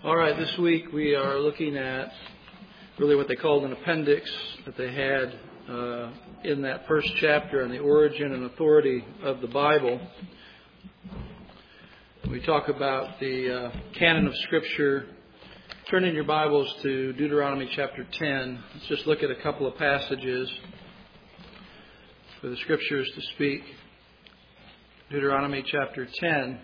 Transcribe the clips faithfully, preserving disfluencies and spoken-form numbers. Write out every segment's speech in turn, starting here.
All right, this week we are looking at really what they called an appendix that they had uh, in that first chapter on the origin and authority of the Bible. We talk about the uh, canon of Scripture. Turn in your Bibles to Deuteronomy chapter ten. Let's just look at a couple of passages for the Scriptures to speak. Deuteronomy chapter ten.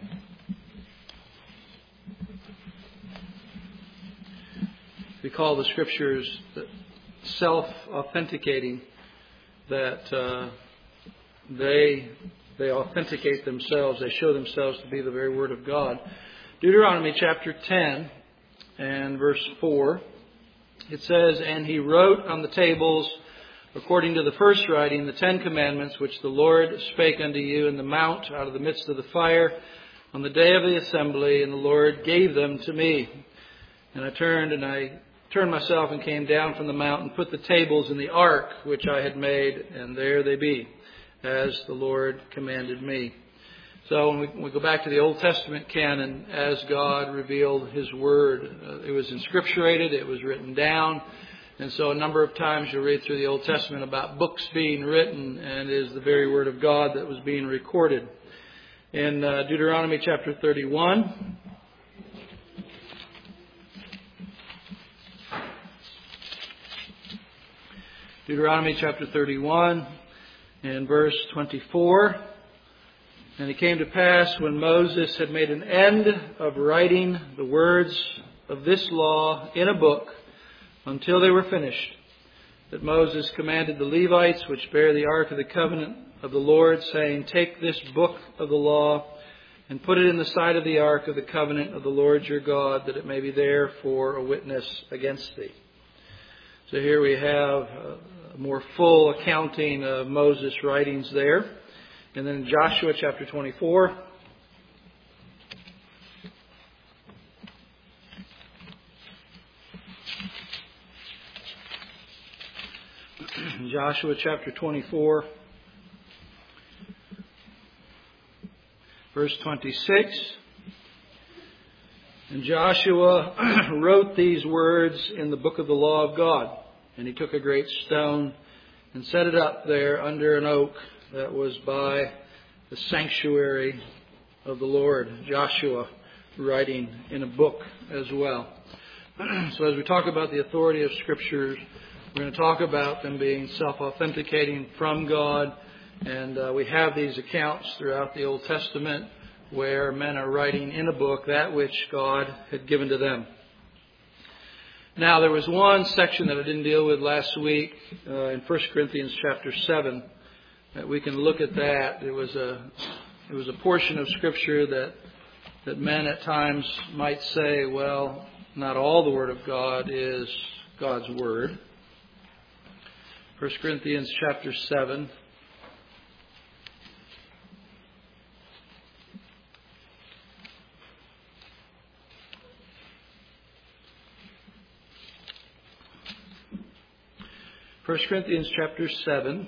We call the Scriptures self-authenticating, that uh, they they authenticate themselves. They show themselves to be the very Word of God. Deuteronomy chapter ten and verse four. It says, "And he wrote on the tables, according to the first writing, the Ten Commandments, which the Lord spake unto you in the mount out of the midst of the fire on the day of the assembly, and the Lord gave them to me. And I turned and I turned myself and came down from the mount and put the tables in the ark which I had made, and there they be, as the Lord commanded me." So when we, when we go back to the Old Testament canon, as God revealed His Word, uh, it was inscripturated, it was written down. And so a number of times you'll read through the Old Testament about books being written, and it is the very Word of God that was being recorded. In uh, Deuteronomy chapter thirty-one, Deuteronomy chapter thirty-one and verse twenty-four. "And it came to pass, when Moses had made an end of writing the words of this law in a book until they were finished, that Moses commanded the Levites which bear the ark of the covenant of the Lord, saying, Take this book of the law and put it in the side of the ark of the covenant of the Lord your God, that it may be there for a witness against thee." So here we have a more full accounting of Moses' writings there. And then in Joshua chapter twenty-four. Joshua chapter twenty-four, verse twenty-six. "And Joshua wrote these words in the book of the law of God. And he took a great stone and set it up there under an oak that was by the sanctuary of the Lord." Joshua writing in a book as well. So as we talk about the authority of Scriptures, we're going to talk about them being self-authenticating from God. And uh, we have these accounts throughout the Old Testament where men are writing in a book that which God had given to them. Now, there was one section that I didn't deal with last week uh, in First Corinthians chapter seven. That we can look at that. It was a it was a portion of Scripture that that men at times might say, well, not all the Word of God is God's Word. First Corinthians chapter seven. First Corinthians chapter seven,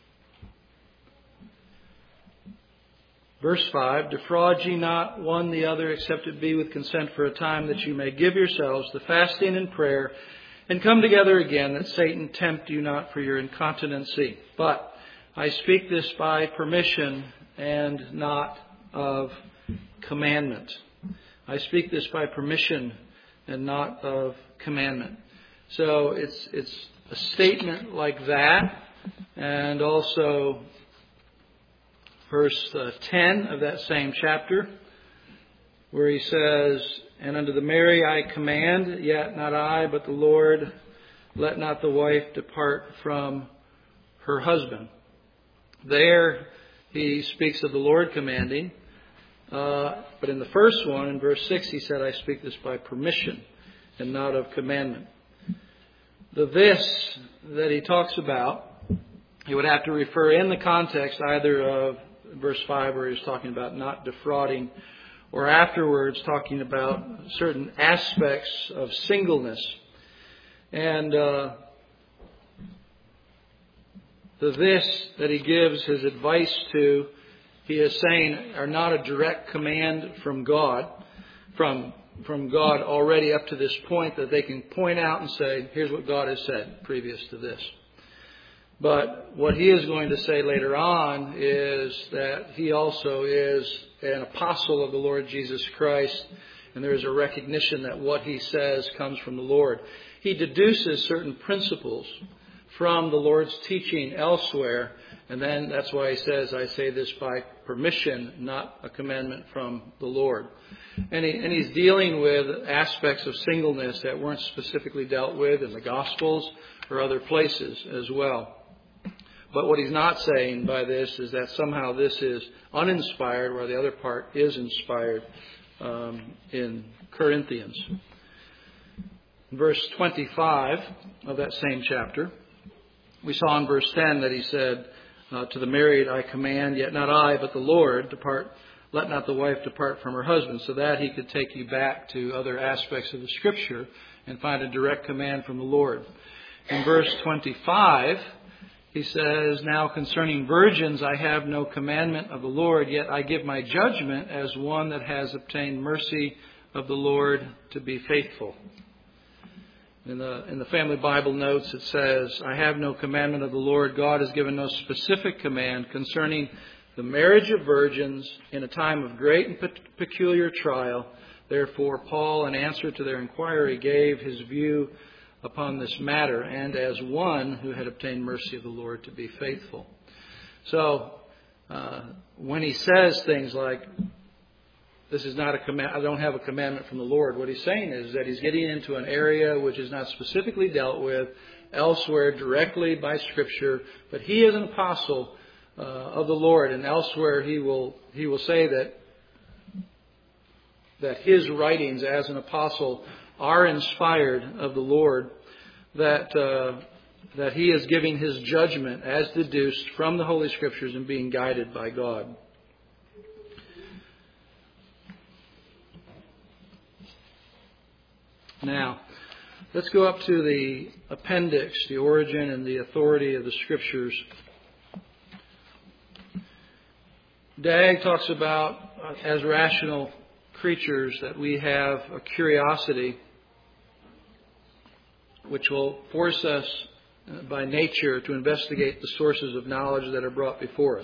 verse five. "Defraud ye not one the other, except it be with consent for a time, that you may give yourselves to fasting and prayer, and come together again, that Satan tempt you not for your incontinency. But I speak this by permission and not of commandment." I speak this by permission and not of commandment. So it's it's a statement like that, and also verse uh, ten of that same chapter, where he says, "And unto the marry I command, yet not I, but the Lord. Let not the wife depart from her husband." There he speaks of the Lord commanding. Uh, but in the first one, in verse six, he said, "I speak this by permission and not of commandment." The "this" that he talks about, he would have to refer in the context either of verse five, where he's talking about not defrauding, or afterwards talking about certain aspects of singleness. And uh, the "this" that he gives his advice to, he is saying, are not a direct command from God, from from God already up to this point that they can point out and say, here's what God has said previous to this. But what he is going to say later on is that he also is an apostle of the Lord Jesus Christ, and there is a recognition that what he says comes from the Lord. He deduces certain principles from the Lord's teaching elsewhere, and then that's why he says, I say this by permission, not a commandment from the Lord. And, he, and he's dealing with aspects of singleness that weren't specifically dealt with in the Gospels or other places as well. But what he's not saying by this is that somehow this is uninspired, while the other part is inspired um, in Corinthians. In verse twenty-five of that same chapter, we saw in verse ten that he said, uh, to the married I command, yet not I, but the Lord, depart, let not the wife depart from her husband, so that he could take you back to other aspects of the Scripture and find a direct command from the Lord. In verse twenty-five, he says, now concerning virgins I have no commandment of the Lord, yet I give my judgment as one that has obtained mercy of the Lord to be faithful. In the, in the Family Bible Notes it says, I have no commandment of the Lord. God has given no specific command concerning the marriage of virgins in a time of great and pe- peculiar trial. Therefore, Paul, in answer to their inquiry, gave his view upon this matter, and as one who had obtained mercy of the Lord to be faithful. So, uh, when he says things like, this is not a command, I don't have a commandment from the Lord, what he's saying is that he's getting into an area which is not specifically dealt with elsewhere directly by Scripture, but he is an apostle uh, of the Lord, and elsewhere he will he will say that that his writings as an apostle are inspired of the Lord, that uh, that he is giving his judgment as deduced from the Holy Scriptures and being guided by God. Now, let's go up to the appendix, the origin and the authority of the Scriptures. Dagg talks about, uh, as rational creatures, that we have a curiosity which will force us uh, by nature to investigate the sources of knowledge that are brought before us.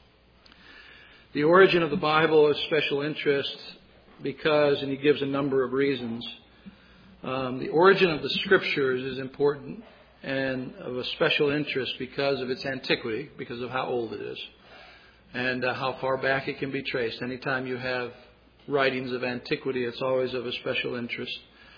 The origin of the Bible is special interest because, and he gives a number of reasons, um, the origin of the Scriptures is important and of a special interest because of its antiquity, because of how old it is, and uh, how far back it can be traced. Anytime you have writings of antiquity, it's always of a special interest.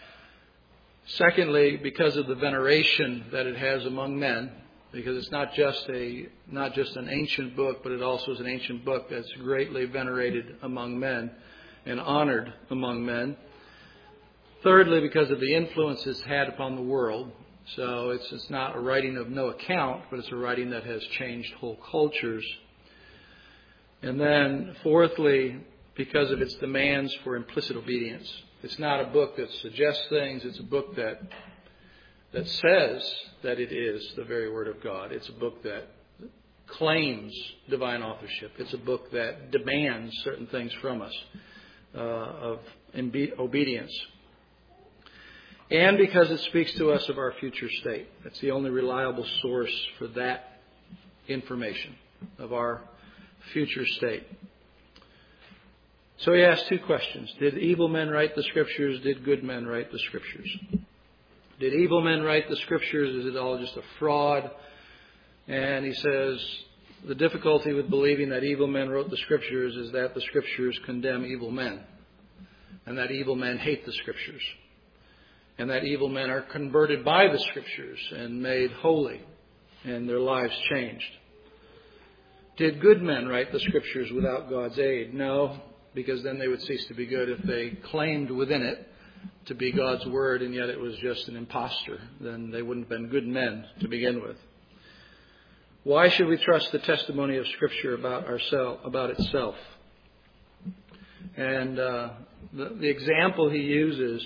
Secondly, because of the veneration that it has among men, because it's not just a not just an ancient book, but it also is an ancient book that's greatly venerated among men and honored among men. Thirdly, because of the influence it's had upon the world. So it's it's not a writing of no account, but it's a writing that has changed whole cultures. And then fourthly, because of its demands for implicit obedience. It's not a book that suggests things. It's a book that that says that it is the very Word of God. It's a book that claims divine authorship. It's a book that demands certain things from us uh, of imbe- obedience. And because it speaks to us of our future state. It's the only reliable source for that information of our future state. So he asked two questions. Did evil men write the Scriptures? Did good men write the Scriptures? Did evil men write the Scriptures? Is it all just a fraud? And he says the difficulty with believing that evil men wrote the Scriptures is that the Scriptures condemn evil men. And that evil men hate the Scriptures. And that evil men are converted by the Scriptures and made holy and their lives changed. Did good men write the Scriptures without God's aid? No, because then they would cease to be good if they claimed within it to be God's Word and yet it was just an impostor. Then they wouldn't have been good men to begin with. Why should we trust the testimony of Scripture about ourselves, about itself? And uh, the, the example he uses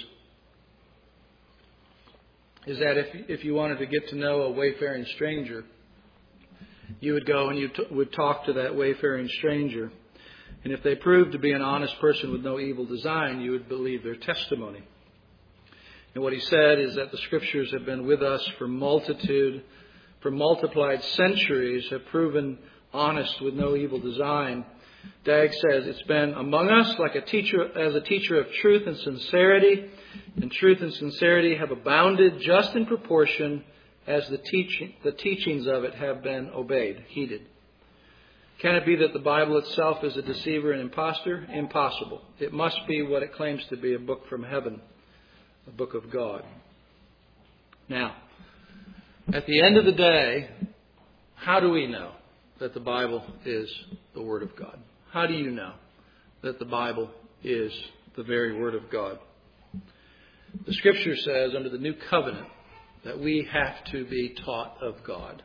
is that if if you wanted to get to know a wayfaring stranger, you would go and you t- would talk to that wayfaring stranger. And if they proved to be an honest person with no evil design, you would believe their testimony. And what he said is that the Scriptures have been with us for multitude, for multiplied centuries, have proven honest with no evil design. Dag says, it's been among us like a teacher, as a teacher of truth and sincerity, and truth and sincerity have abounded just in proportion as the teaching, the teachings of it have been obeyed, heeded. Can it be that the Bible itself is a deceiver and impostor? Impossible. It must be what it claims to be, a book from heaven, a book of God. Now, at the end of the day, how do we know that the Bible is the Word of God? How do you know that the Bible is the very Word of God? The Scripture says under the New Covenant that we have to be taught of God.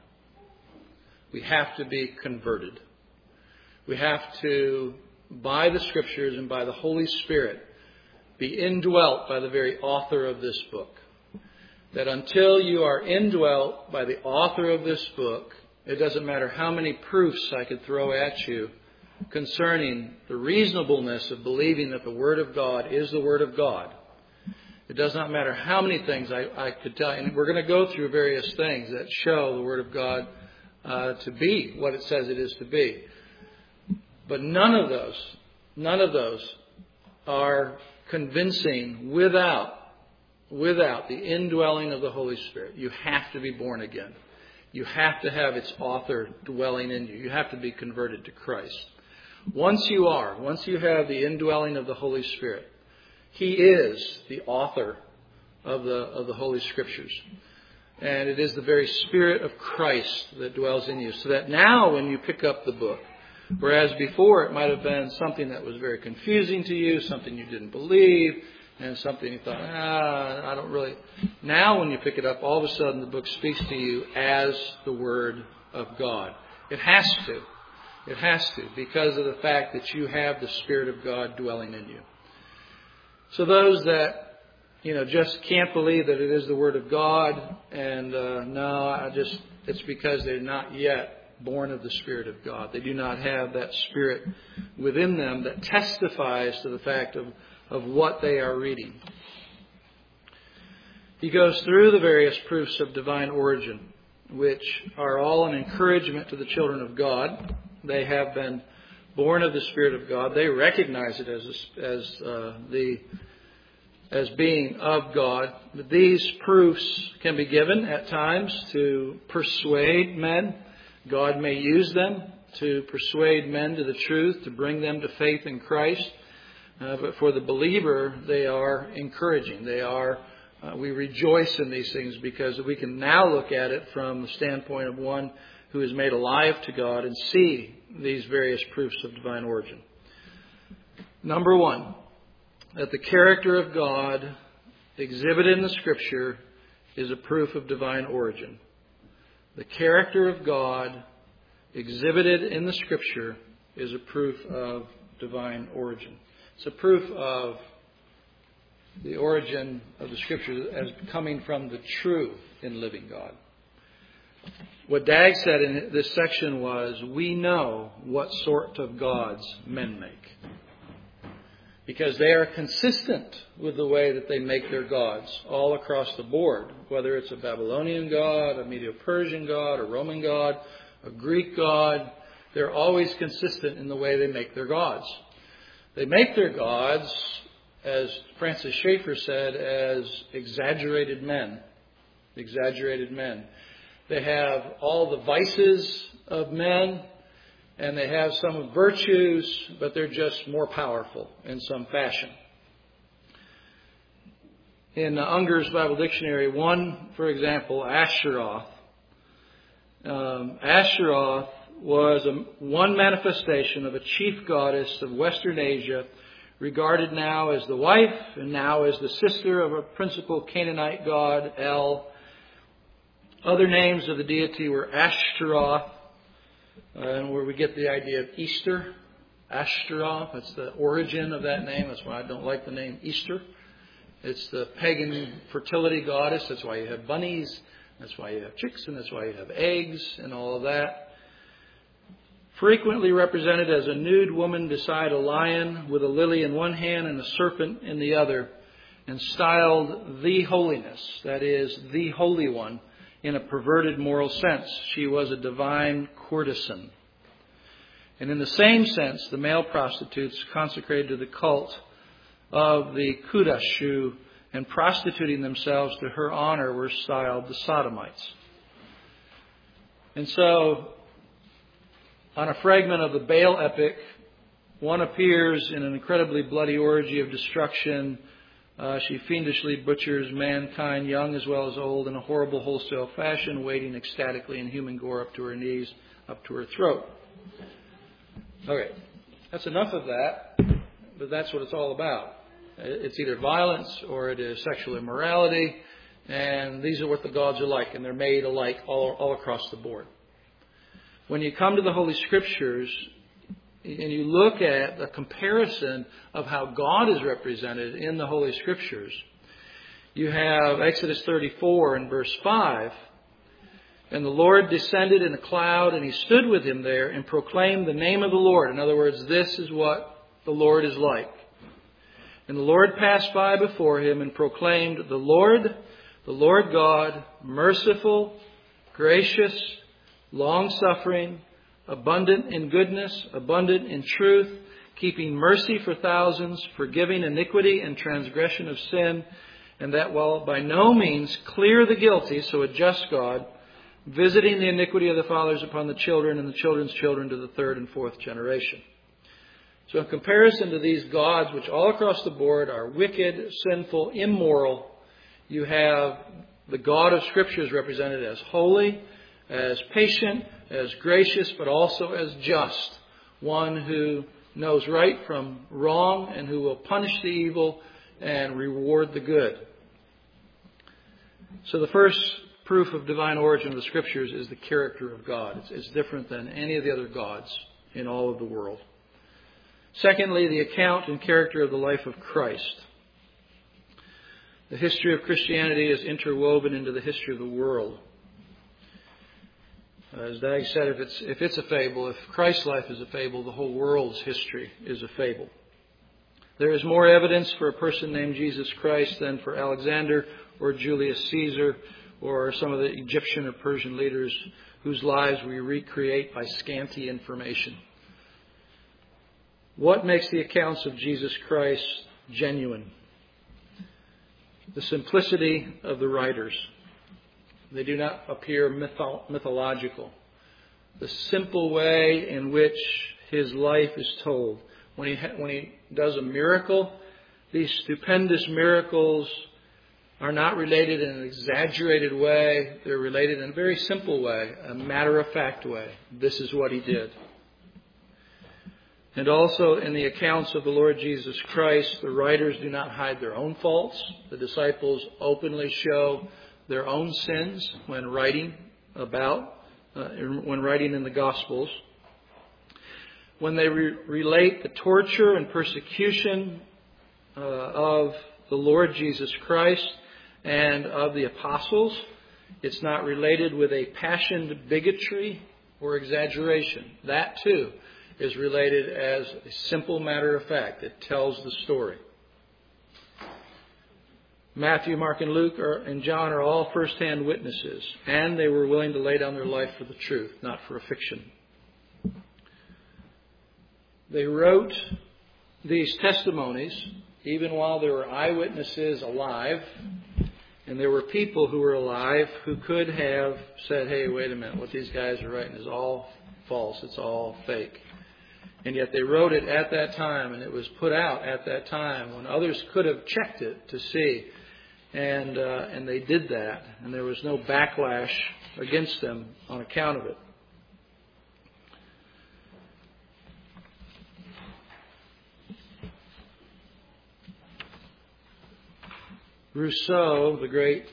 We have to be converted. We have to, by the Scriptures and by the Holy Spirit, be indwelt by the very author of this book. That until you are indwelt by the author of this book, it doesn't matter how many proofs I could throw at you concerning the reasonableness of believing that the Word of God is the Word of God. It does not matter how many things I, I could tell you. And we're going to go through various things that show the Word of God uh, to be what it says it is to be. But none of those, none of those are convincing without, without the indwelling of the Holy Spirit. You have to be born again. You have to have its author dwelling in you. You have to be converted to Christ. Once you are, once you have the indwelling of the Holy Spirit, He is the author of the of the Holy Scriptures. And it is the very Spirit of Christ that dwells in you. So that now when you pick up the book, whereas before it might have been something that was very confusing to you, something you didn't believe, and something you thought, ah, I don't really. Now when you pick it up, all of a sudden the book speaks to you as the Word of God. It has to. It has to, because of the fact that you have the Spirit of God dwelling in you. So those that, you know, just can't believe that it is the Word of God, and uh, no, I just, it's because they're not yet born of the Spirit of God. They do not have that Spirit within them that testifies to the fact of, of what they are reading. He goes through the various proofs of divine origin, which are all an encouragement to the children of God. They have been born of the Spirit of God. They recognize it as as uh, the as being of God. But these proofs can be given at times to persuade men. God may use them to persuade men to the truth, to bring them to faith in Christ. Uh, but for the believer, they are encouraging. They are. Uh, we rejoice in these things because we can now look at it from the standpoint of one who is made alive to God and see these various proofs of divine origin. Number one, that the character of God exhibited in the Scripture is a proof of divine origin. The character of God exhibited in the Scripture is a proof of divine origin. It's a proof of the origin of the Scripture as coming from the true and living God. What Dag said in this section was, we know what sort of gods men make. Because they are consistent with the way that they make their gods all across the board. Whether it's a Babylonian god, a Medo-Persian god, a Roman god, a Greek god, they're always consistent in the way they make their gods. They make their gods, as Francis Schaeffer said, as exaggerated men. Exaggerated men. They have all the vices of men, and they have some virtues, but they're just more powerful in some fashion. In Unger's Bible Dictionary, one, for example, Ashtaroth. Um, Ashtaroth was a, one manifestation of a chief goddess of Western Asia, regarded now as the wife and now as the sister of a principal Canaanite god, El. Other names of the deity were Ashtaroth, uh, and where we get the idea of Easter. Ashtaroth, that's the origin of that name. That's why I don't like the name Easter. It's the pagan fertility goddess. That's why you have bunnies. That's why you have chicks, and that's why you have eggs and all of that. frequently represented as a nude woman beside a lion with a lily in one hand and a serpent in the other, and styled the holiness, that is, the Holy One, in a perverted moral sense. She was a divine courtesan. And in the same sense, the male prostitutes consecrated to the cult of the Kudashu and prostituting themselves to her honor were styled the Sodomites. And so, on a fragment of the Baal epic, one appears in an incredibly bloody orgy of destruction. Uh, she fiendishly butchers mankind, young as well as old, in a horrible wholesale fashion, wading ecstatically in human gore up to her knees, up to her throat. Okay, that's enough of that, but that's what it's all about. It's either violence or it is sexual immorality, and these are what the gods are like, and they're made alike all, all across the board. When you come to the Holy Scriptures and you look at a comparison of how God is represented in the Holy Scriptures, you have Exodus thirty-four and verse five. And the Lord descended in a cloud, and he stood with him there and proclaimed the name of the Lord. In other words, this is what the Lord is like. And the Lord passed by before him and proclaimed, the Lord, the Lord God, merciful, gracious, long-suffering, abundant in goodness, abundant in truth, keeping mercy for thousands, forgiving iniquity and transgression of sin, and that while by no means clear the guilty, so a just God, visiting the iniquity of the fathers upon the children and the children's children to the third and fourth generation. So in comparison to these gods, which all across the board are wicked, sinful, immoral, you have the God of Scriptures represented as holy, as patient, as gracious, but also as just. One who knows right from wrong and who will punish the evil and reward the good. So the first proof of divine origin of the Scriptures is the character of God. It's, it's different than any of the other gods in all of the world. Secondly, the account and character of the life of Christ. The history of Christianity is interwoven into the history of the world. As Dag said, if it's, if it's a fable, if Christ's life is a fable, the whole world's history is a fable. There is more evidence for a person named Jesus Christ than for Alexander or Julius Caesar or some of the Egyptian or Persian leaders whose lives we recreate by scanty information. What makes the accounts of Jesus Christ genuine? The simplicity of the writers. They do not appear mytho- mythological. The simple way in which his life is told. When he, ha- when he does a miracle, these stupendous miracles are not related in an exaggerated way. They're related in a very simple way, a matter-of-fact way. This is what he did. And also in the accounts of the Lord Jesus Christ, the writers do not hide their own faults. The disciples openly show their own sins when writing about, uh, when writing in the Gospels. When they re- relate the torture and persecution uh, of the Lord Jesus Christ and of the apostles, it's not related with a passioned bigotry or exaggeration. That too is related as a simple matter of fact. It tells the story. Matthew, Mark, and Luke are, and John are all first-hand witnesses, and they were willing to lay down their life for the truth, not for a fiction. They wrote these testimonies even while there were eyewitnesses alive, and there were people who were alive who could have said, hey, wait a minute, what these guys are writing is all false, it's all fake. And yet they wrote it at that time, and it was put out at that time when others could have checked it to see. And uh, and they did that, and there was no backlash against them on account of it. Rousseau, the great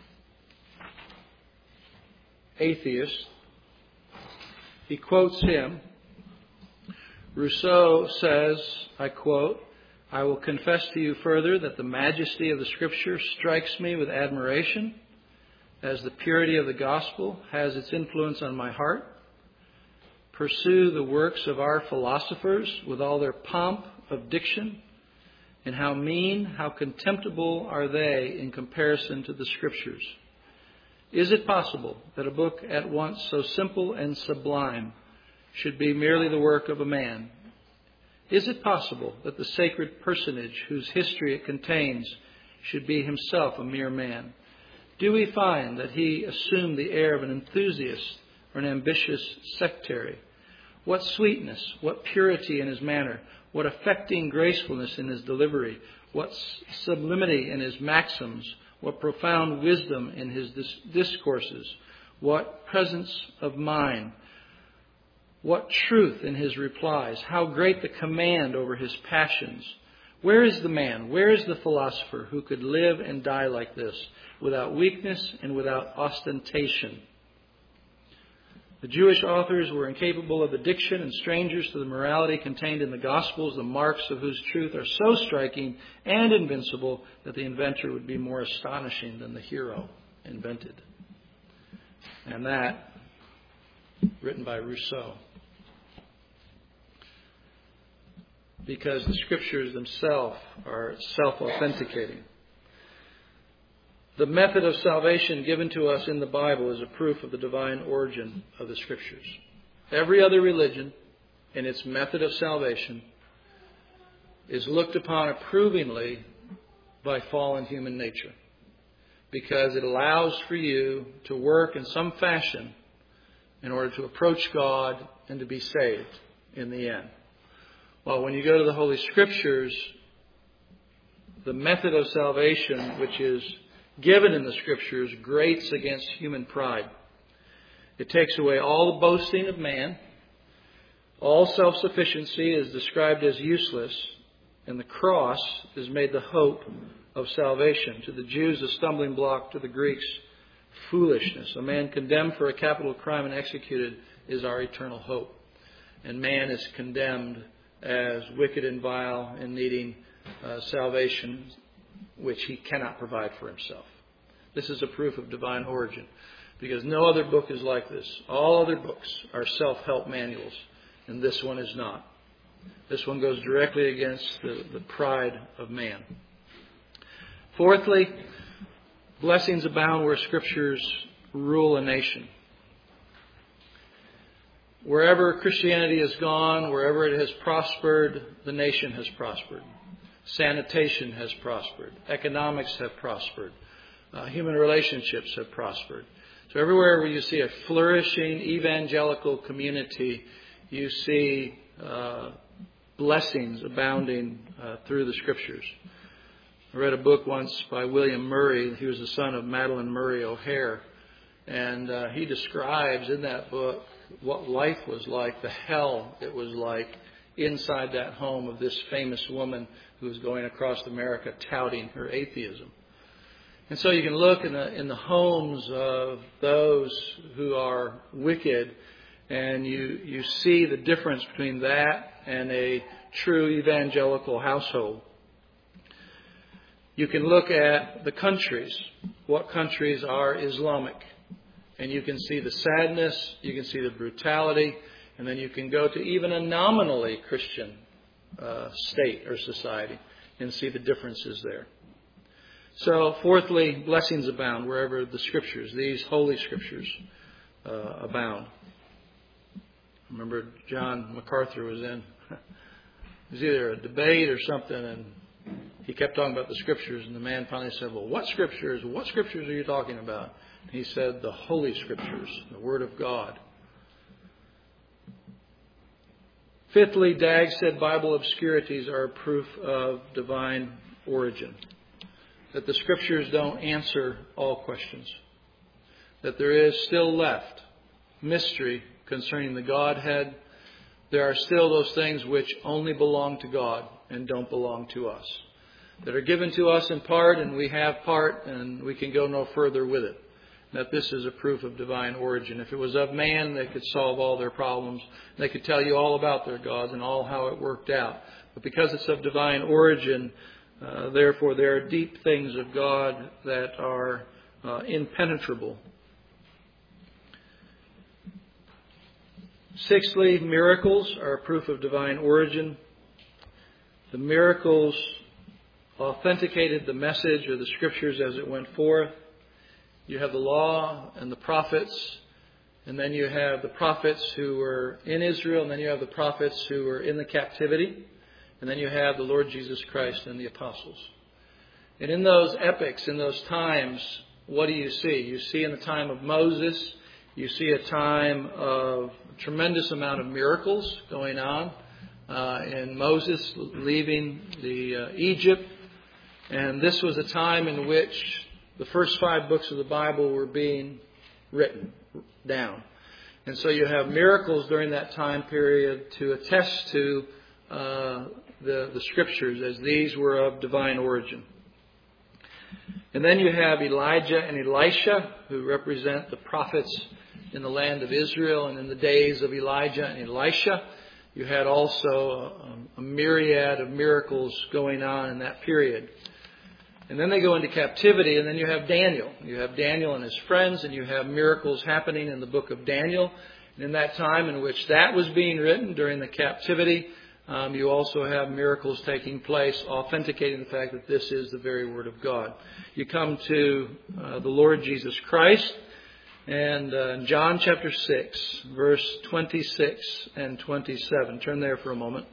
atheist, he quotes him. Rousseau says, I quote, I will confess to you further that the majesty of the Scripture strikes me with admiration, as the purity of the gospel has its influence on my heart. pursue the works of our philosophers with all their pomp of diction? And how mean, how contemptible are they in comparison to the Scriptures? Is it possible that a book at once so simple and sublime should be merely the work of a man? Is it possible that the sacred personage whose history it contains should be himself a mere man? Do we find that he assumed the air of an enthusiast or an ambitious sectary? What sweetness, what purity in his manner, what affecting gracefulness in his delivery, what sublimity in his maxims, what profound wisdom in his dis- discourses, what presence of mind, what truth in his replies, how great the command over his passions. Where is the man, where is the philosopher who could live and die like this, without weakness and without ostentation? The Jewish authors were incapable of addiction, and strangers to the morality contained in the Gospels, the marks of whose truth are so striking and invincible that the inventor would be more astonishing than the hero invented. And that, written by Rousseau. Because the Scriptures themselves are self-authenticating. The method of salvation given to us in the Bible is a proof of the divine origin of the Scriptures. Every other religion, in its method of salvation, is looked upon approvingly by fallen human nature, because it allows for you to work in some fashion in order to approach God and to be saved in the end. Well, when you go to the Holy Scriptures, the method of salvation, which is given in the Scriptures, grates against human pride. It takes away all the boasting of man. All self-sufficiency is described as useless, and the cross is made the hope of salvation. To the Jews, a stumbling block; to the Greeks, foolishness. A man condemned for a capital crime and executed is our eternal hope. And man is condemned as wicked and vile and needing uh, salvation, which he cannot provide for himself. This is a proof of divine origin, because no other book is like this. All other books are self-help manuals, and this one is not. This one goes directly against the, the pride of man. Fourthly, blessings abound where Scriptures rule a nation. Wherever Christianity has gone, wherever it has prospered, the nation has prospered. Sanitation has prospered. Economics have prospered. Uh, human relationships have prospered. So everywhere where you see a flourishing evangelical community, you see uh, blessings abounding uh, through the Scriptures. I read a book once by William Murray. He was the son of Madeline Murray O'Hare. And uh, he describes in that book what life was like, the hell it was like inside that home of this famous woman who was going across America touting her atheism. And so you can look in the, in the homes of those who are wicked, and you, you see the difference between that and a true evangelical household. You can look at the countries. What countries are Islamic? And you can see the sadness, you can see the brutality, and then you can go to even a nominally Christian uh, state or society and see the differences there. So, fourthly, blessings abound wherever the Scriptures, these holy Scriptures, uh, abound. I remember John MacArthur was in, it was either a debate or something, and he kept talking about the Scriptures, and the man finally said, well, what Scriptures, what Scriptures are you talking about? He said, the Holy Scriptures, the Word of God. Fifthly, Dagg said Bible obscurities are a proof of divine origin. That the Scriptures don't answer all questions. That there is still left mystery concerning the Godhead. There are still those things which only belong to God and don't belong to us. That are given to us in part, and we have part, and we can go no further with it. That this is a proof of divine origin. If it was of man, they could solve all their problems. They could tell you all about their gods and all how it worked out. But because it's of divine origin, uh, therefore there are deep things of God that are uh, impenetrable. Sixthly, miracles are a proof of divine origin. The miracles authenticated the message or the Scriptures as it went forth. You have the law and the prophets, and then you have the prophets who were in Israel, and then you have the prophets who were in the captivity, and then you have the Lord Jesus Christ and the apostles. And in those epochs, in those times, what do you see? You see in the time of Moses, you see a time of a tremendous amount of miracles going on. Uh, in Moses leaving the uh, Egypt, and this was a time in which the first five books of the Bible were being written down. And so you have miracles during that time period to attest to uh, the, the Scriptures as these were of divine origin. And then you have Elijah and Elisha, who represent the prophets in the land of Israel. And in the days of Elijah and Elisha, you had also a, a myriad of miracles going on in that period. And then they go into captivity, and then you have Daniel. You have Daniel and his friends, and you have miracles happening in the book of Daniel. And in that time in which that was being written during the captivity, um, you also have miracles taking place, authenticating the fact that this is the very Word of God. You come to uh, the Lord Jesus Christ, and uh, in John chapter six, verse twenty-six and twenty-seven. Turn there for a moment.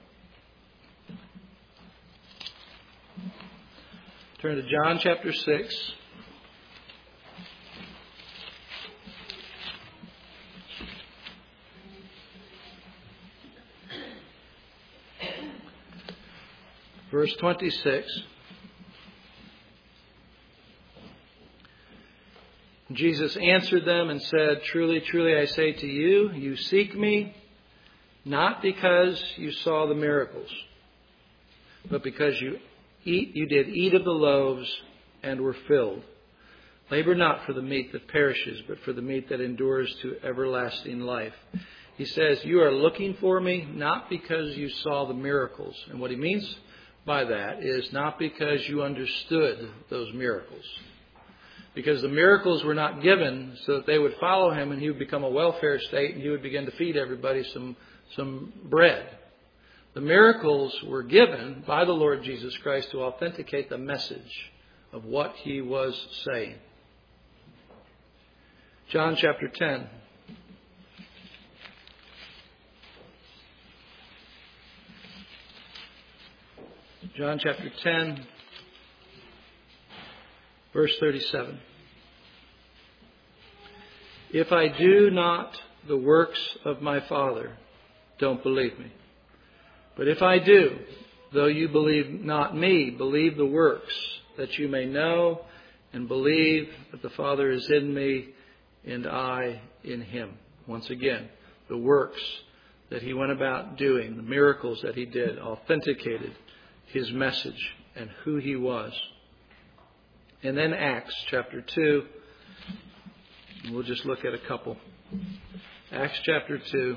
Turn to John chapter six. Verse twenty-six. Jesus answered them and said, "Truly, truly, I say to you, you seek me, not because you saw the miracles, but because you eat, you did eat of the loaves and were filled. Labor not for the meat that perishes, but for the meat that endures to everlasting life." He says, you are looking for me, not because you saw the miracles. And what he means by that is not because you understood those miracles. Because the miracles were not given so that they would follow him and he would become a welfare state and he would begin to feed everybody some, some bread. The miracles were given by the Lord Jesus Christ to authenticate the message of what he was saying. John chapter ten. John chapter ten, verse thirty-seven. If I do not the works of my Father, don't believe me. But if I do, though you believe not me, believe the works, that you may know and believe that the Father is in me and I in him. Once again, the works that he went about doing, the miracles that he did, authenticated his message and who he was. And then Acts chapter two. We'll just look at a couple. Acts chapter two.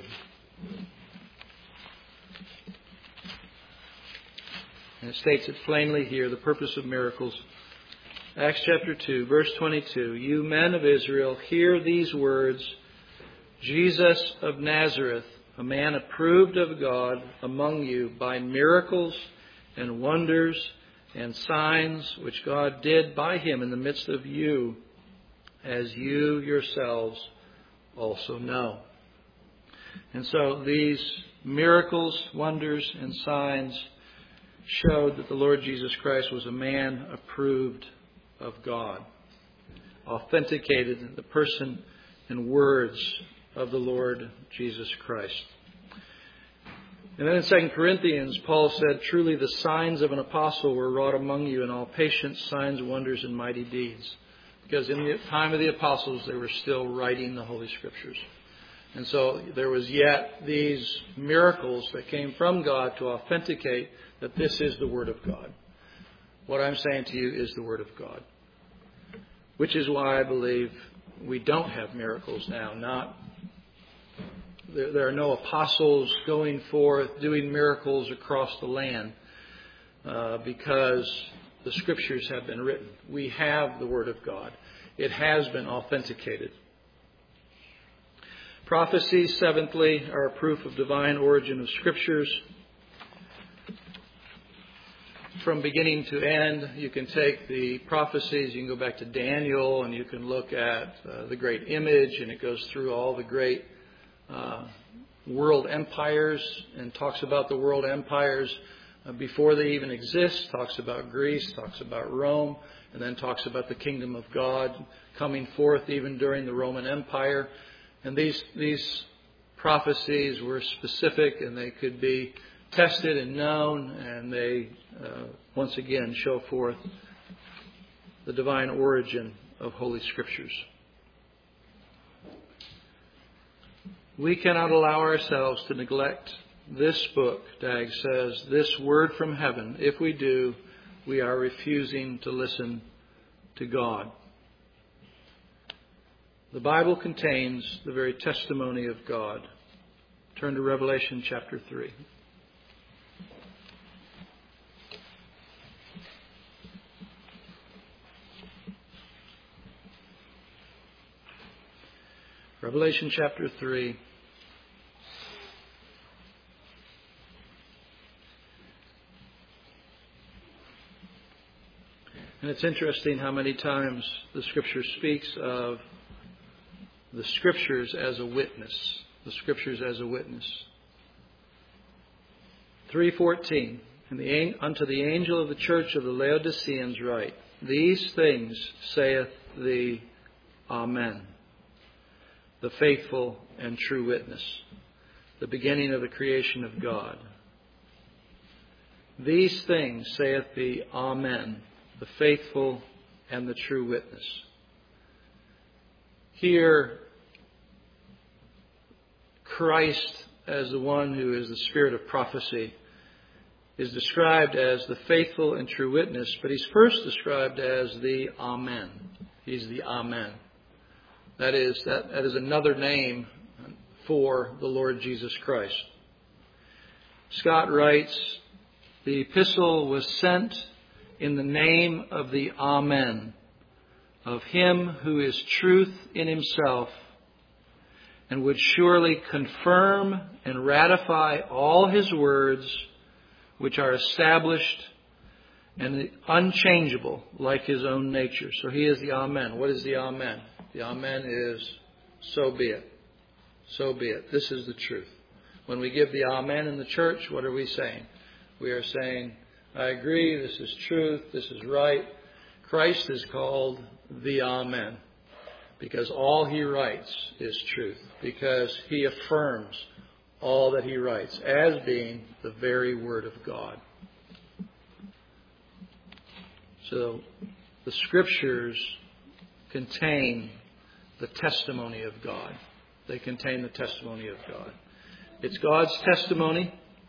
And it states it plainly here, the purpose of miracles. Acts chapter two, verse twenty-two. You men of Israel, hear these words. Jesus of Nazareth, a man approved of God among you by miracles and wonders and signs which God did by him in the midst of you, as you yourselves also know. And so these miracles, wonders, and signs showed that the Lord Jesus Christ was a man approved of God, authenticated the person and words of the Lord Jesus Christ. And then in Second Corinthians, Paul said, truly the signs of an apostle were wrought among you in all patience, signs, wonders, and mighty deeds. Because in the time of the apostles, they were still writing the Holy Scriptures. And so there was yet these miracles that came from God to authenticate that this is the Word of God. What I'm saying to you is the Word of God. Which is why I believe we don't have miracles now. Not there, there are no apostles going forth doing miracles across the land uh, because the Scriptures have been written. We have the Word of God. It has been authenticated. Prophecies, seventhly, are a proof of divine origin of Scriptures. From beginning to end, you can take the prophecies, you can go back to Daniel, and you can look at uh, the great image, and it goes through all the great uh, world empires and talks about the world empires uh, before they even exist, talks about Greece, talks about Rome, and then talks about the kingdom of God coming forth even during the Roman Empire. And these these prophecies were specific, and they could be tested and known, and they uh, once again show forth the divine origin of Holy Scriptures. We cannot allow ourselves to neglect this book, Dag says, this word from heaven. If we do, we are refusing to listen to God. The Bible contains the very testimony of God. Turn to Revelation chapter three. Revelation chapter three. And it's interesting how many times the Scripture speaks of the Scriptures as a witness. The Scriptures as a witness. three fourteen. And the, unto the angel of the church of the Laodiceans write, These things saith the Amen, the faithful and true witness, the beginning of the creation of God. These things saith the Amen, the faithful and the true witness. Here, Christ, as the one who is the spirit of prophecy, is described as the faithful and true witness, but he's first described as the Amen. He's the Amen. That is, that, that is another name for the Lord Jesus Christ. Scott writes, the epistle was sent in the name of the Amen, of Him who is truth in Himself, and would surely confirm and ratify all His words, which are established and unchangeable like His own nature. So He is the Amen. What is the Amen? The Amen is, so be it. So be it. This is the truth. When we give the Amen in the church, what are we saying? We are saying, I agree, this is truth, this is right. Christ is called the Amen because all He writes is truth, because He affirms all that He writes as being the very Word of God. So the Scriptures contain the testimony of God. They contain the testimony of God. It's God's testimony.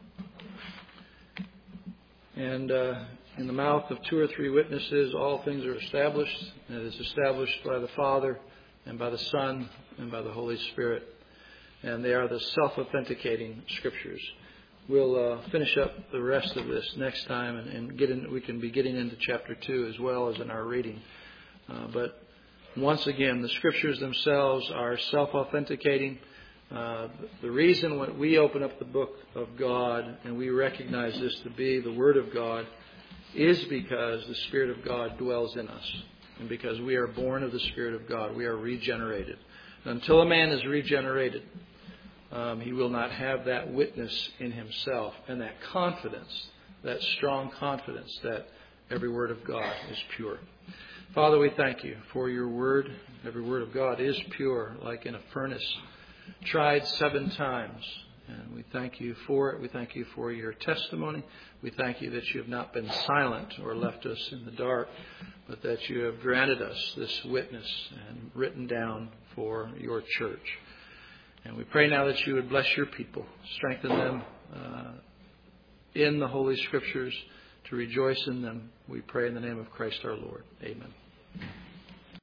And uh, in the mouth of two or three witnesses, all things are established. And it is established by the Father and by the Son and by the Holy Spirit. And they are the self-authenticating Scriptures. We'll uh, finish up the rest of this next time, and, and get in, we can be getting into chapter two as well as in our reading. Uh, but once again, the Scriptures themselves are self-authenticating. Uh, the reason when we open up the book of God and we recognize this to be the Word of God is because the Spirit of God dwells in us. And because we are born of the Spirit of God, we are regenerated. Until a man is regenerated, um, he will not have that witness in himself and that confidence, that strong confidence that every word of God is pure. Father, we thank You for Your word. Every word of God is pure, like in a furnace, tried seven times. And we thank You for it. We thank You for Your testimony. We thank You that You have not been silent or left us in the dark, but that You have granted us this witness and written down for Your church. And we pray now that You would bless Your people, strengthen them uh, in the Holy Scriptures, to rejoice in them. We pray in the name of Christ our Lord. Amen.